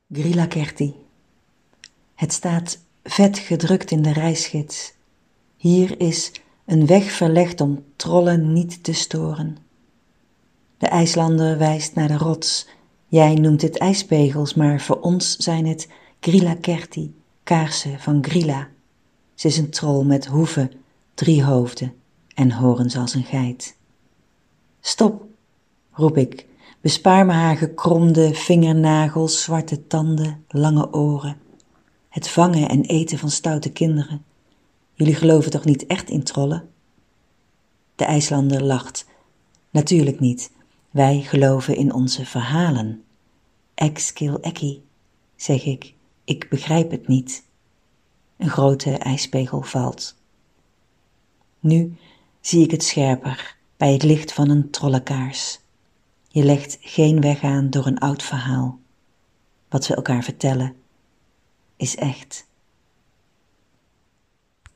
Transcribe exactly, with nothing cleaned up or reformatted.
Grilakerti. Het staat vet gedrukt in de reisgids. Hier is een weg verlegd om trollen niet te storen. De IJslander wijst naar de rots. Jij noemt het ijspegels, maar voor ons zijn het Grilakerti, kaarsen van Grilla. Ze is een troll met hoeven, drie hoofden en horens als een geit. Stop, roep ik, bespaar me haar gekromde vingernagels, zwarte tanden, lange oren. Het vangen en eten van stoute kinderen. Jullie geloven toch niet echt in trollen? De IJslander lacht. Natuurlijk niet. Wij geloven in onze verhalen. Ex kil ekki, zeg ik. Ik begrijp het niet. Een grote ijspegel valt. Nu zie ik het scherper, bij het licht van een trollenkaars. Je legt geen weg aan door een oud verhaal. Wat we elkaar vertellen, is echt.